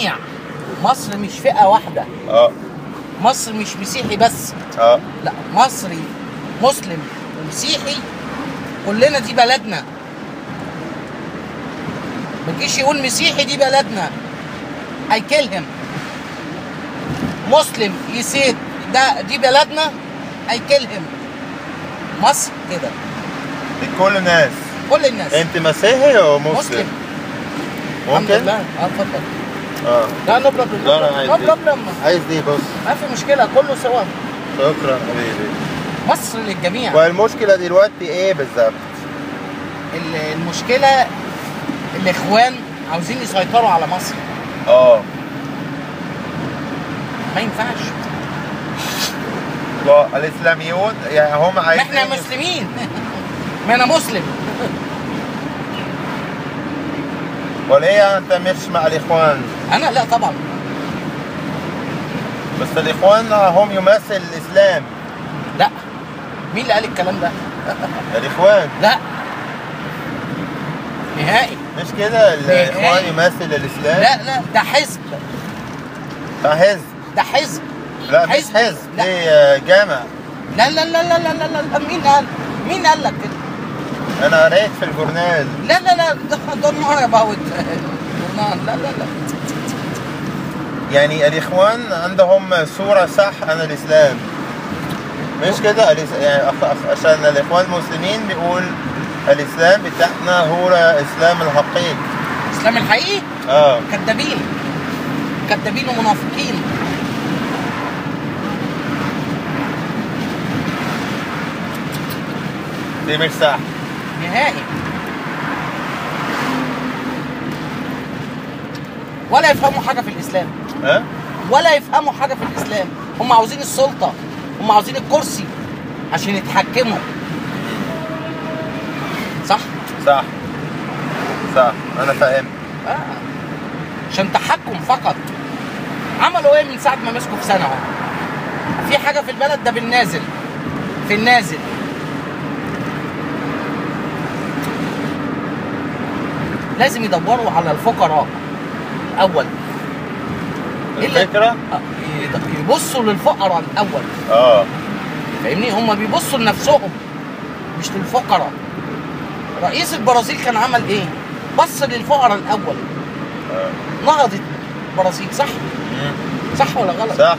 للجميع. مصر مش فئة واحدة. مصر مش مسيحي بس. لا، مصري مسلم ومسيحي كلنا، دي بلدنا. ما تجيش يقول مسيحي دي بلدنا I kill him. مسلم يسيد دي بلدنا I kill him. مصر كده كل الناس. كل الناس. انت مسيحي او مسلم؟ الحمد ممكن؟ لله. اتفضل. لا نو بروبلم. لا نو بروبلم. عايز دي بص. ما في مشكلة، كله سوا. شكرا حبيبي. مصر للجميع. والمشكلة دلوقتي ايه بالظبط؟ المشكلة الاخوان عاوزين يسيطروا على مصر. ما ينفعش. الاسلاميون يعني هم عايزين. ما احنا مسلمين. ما انا مسلم. وليه انت مش مع الاخوان؟ انا لا طبعا. بس الاخوان هم يمثل الاسلام. لا، مين اللي قال الكلام ده؟ الاخوان. لا نهائي. مش كده الاخوان يمثل الاسلام؟ لا ده حزب. ده حزب. ده حزب. لا مش حزب، دي جامع. لا لا لا لا لا لا لا. مين قال لك كده؟ انا قريت في الجورنال. لا لا لا دون وري اباوت الجورنال. لا لا لا. يعني الاخوان عندهم صورة صح عن الاسلام، مش كده؟ يعني عشان الاخوان المسلمين بيقول الاسلام بتاعنا هو الاسلام الحقيقي. الاسلام الحقيقي؟ كذابين ومنافقين. دي مش صح نهائي. ولا يفهموا حاجة في الإسلام. ولا يفهموا حاجة في الإسلام. هم عاوزين السلطة، هم عاوزين الكرسي عشان يتحكموا. صح؟ صح أنا فاهم. عشان تحكم فقط. عملوا إيه من ساعة ما مسكوا في سنة؟ في حاجة في البلد ده بالنازل، في النازل. لازم يدوروا على الفقراء الأول. الفكرة؟ يبصوا للفقراء الأول. فاهمني؟ هم بيبصوا لنفسهم مش للفقراء. رئيس البرازيل كان عمل إيه؟ بص للفقراء الأول. نهضت البرازيل. صح ولا غلط؟ صح.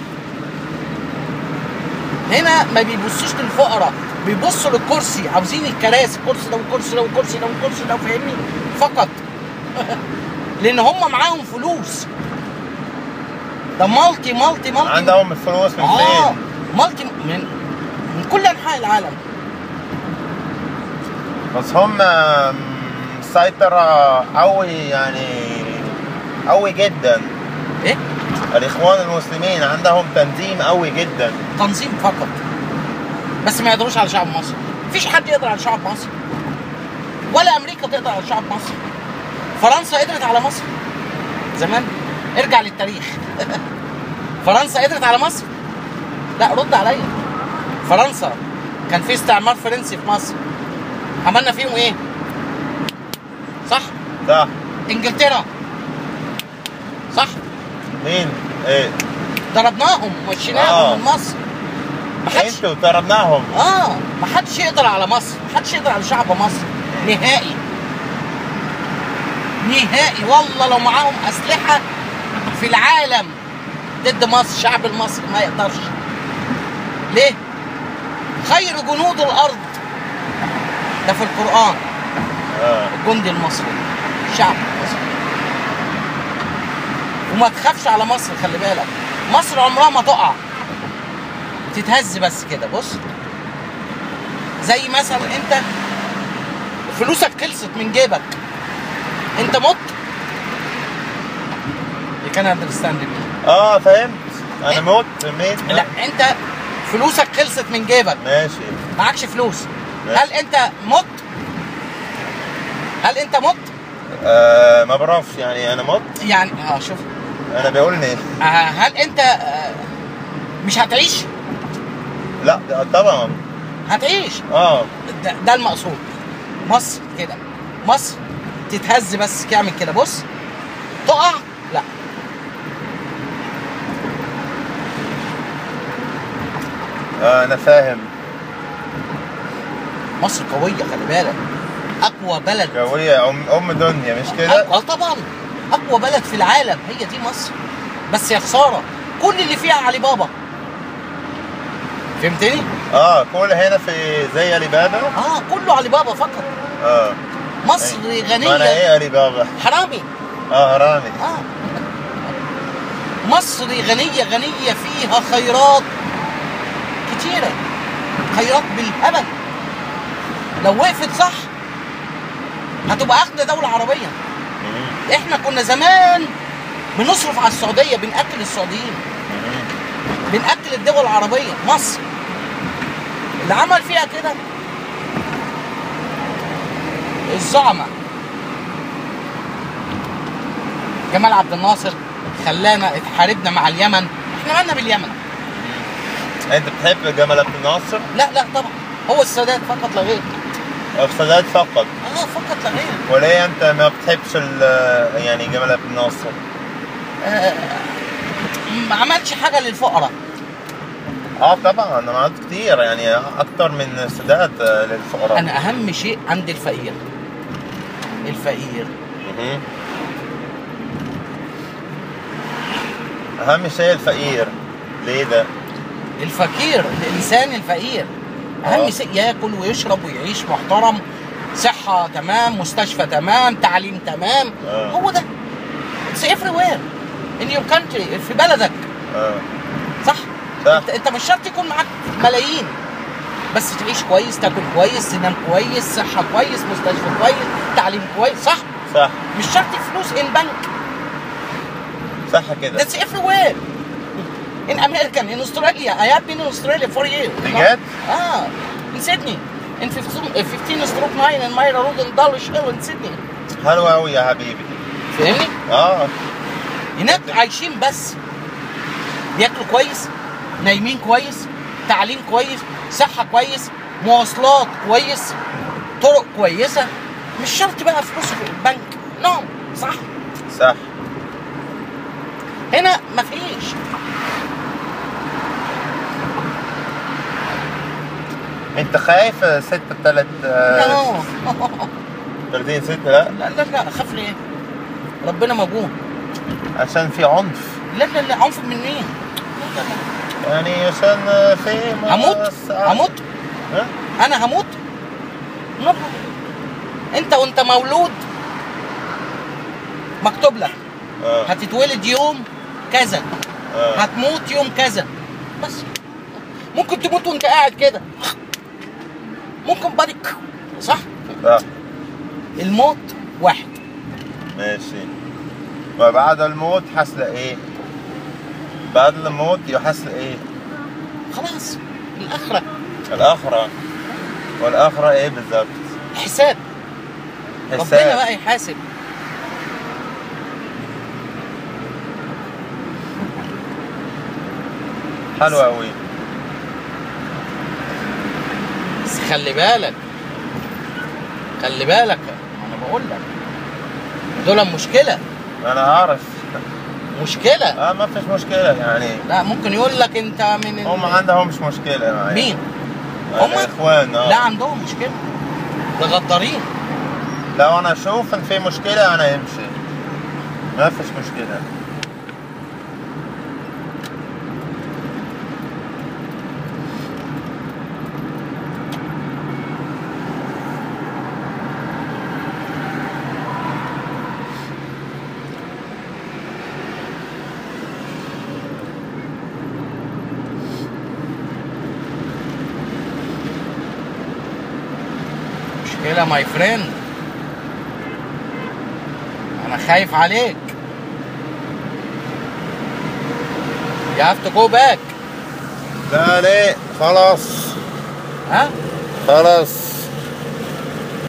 هنا ما بيبصوش للفقراء، بيبصوا للكرسي. عاوزين الكراسي، الكرسي ده والكرسي ده والكرسي ده والكرسي ده. فاهمني؟ فقط. لان هم معاهم فلوس. ده مالتي عندهم الفلوس من فين؟ مالتي من كل انحاء العالم. بس هم سيطرة قوي، يعني قوي جدا. ايه؟ الاخوان المسلمين عندهم تنظيم قوي جدا. تنظيم فقط، بس ما يقدروش على شعب مصر. مفيش حد يقدر على شعب مصر، ولا امريكا تقدر على شعب مصر. فرنسا قدرت على مصر زمان. ارجع للتاريخ. فرنسا قدرت على مصر؟ لا، رد عليا. فرنسا كان في استعمار فرنسي في مصر، عملنا فيهم ايه؟ صح؟ انجلترا. صح؟ مين؟ ايه؟ ضربناهم ومشيناهم من مصر. انتوا ضربناهم. محدش يقدر على مصر، محدش يقدر على شعب مصر نهائي. والله لو معاهم أسلحة في العالم ضد مصر، شعب المصري ما يقدرش. ليه؟ خير جنود الأرض ده في القرآن. الجندي المصري، الشعب المصري. وما تخافش على مصر، خلي بالك. مصر عمرها ما تقع، تتهز بس كده. بص، زي مثلا انت فلوسك خلصت من جيبك، انت مت. You can understand me. فهمت. انا مت. لا، انت فلوسك خلصت من جيبك. ماشي. معكش فلوس. ماشي. هل انت مت؟ ما بعرفش يعني انا مت. يعني شوف، انا بقول ايه؟ هل انت مش هتعيش؟ لا طبعا هتعيش. ده المقصود. مصر كده، مصر تتهز بس، تعمل كده. بص، تقع؟ لا، انا فاهم. مصر قويه، خلي بالك، اقوى بلد، قوية، ام دنيا، مش كده؟ طبعا اقوى بلد في العالم هي دي مصر. بس يا خساره كل اللي فيها علي بابا. فهمتني؟ كل هنا في زي علي بابا. كله علي بابا فقط. مصر غنيه. انا ايه علي بابا؟ حرامي. حرامي. مصر غنيه غنيه، فيها خيرات كتيره، خيرات بالهبل. لو وقفت صح هتبقى اغنى دوله عربيه. احنا كنا زمان بنصرف على السعوديه، بنأكل السعوديين، بنأكل الدول العربيه. مصر اللي عمل فيها كده الزعماء. جمال عبد الناصر خلانا اتحاربنا مع اليمن. احنا مالنا باليمن؟ انت بتحب جمال عبد الناصر؟ لا طبعا، هو السادات فقط لا غير. السادات فقط؟ فقط لا غير. وليه انت ما بتحبش يعني جمال عبد الناصر؟ ما عملش حاجه للفقراء. طبعا انا عملت كتير، يعني اكتر من السادات للفقراء. انا اهم شيء عند الفقير. اهم شيء الفقير. ليه ده؟ الفقير، الانسان الفقير اهم شيء ياكل ويشرب ويعيش محترم، صحه تمام، مستشفى تمام، تعليم تمام. هو ده. It's everywhere in your country، في بلدك. صح؟ انت مش شرط يكون معاك ملايين، بس تعيش كويس، تاكل كويس، تنام كويس، صحه كويس، مستشفى كويس، تعليم كويس. صح؟ مش شرط فلوس ان بنك. صح كده. That's everywhere. In America, in Australia. I have been in Australia for years. بجد؟ in Sydney. In 15/9 in Myra Road in Dulwich Hill in Sydney. حلو قوي يا حبيبي. فاهمني؟ هناك عايشين بس بياكلوا كويس، نايمين كويس، تعليم كويس، صحة كويس، مواصلات كويس، طرق كويسة. مش شرط بقى فلوس في البنك. صح. هنا مفيش. انت خايف 6 30 6؟ لا اخاف ليه؟ ربنا موجود. عشان في عنف. لا عنف من مين؟ لا. يعني عشان في هموت. انا هموت. انت وانت مولود مكتوب لك هتتولد يوم كذا، هتموت يوم كذا. بس ممكن تموت وانت قاعد كده، ممكن بارك. صح؟ الموت واحد. ماشي. وبعد الموت حصل ايه؟ بعد الموت يحصل ايه؟ خلاص الآخرة. والآخرة ايه بالظبط؟ حساب. ربنا بقى يحاسب. حلو قوي. بس خلي بالك انا بقول لك دول مشكلة. انا اعرف مشكلة. ما فيش مشكلة يعني. لا ممكن يقول لك انت من هم عندهمش مشكلة معايا. مين؟ هم اخوان. لا عندهم مشكلة، ده غدارين. لو انا اشوف ان في مشكلة انا امشي، ما فيش مشكلة. مشكلة ماي فريند. أنا خايف عليك. You have to go back. لا ليه؟ خلاص. ها؟ خلاص.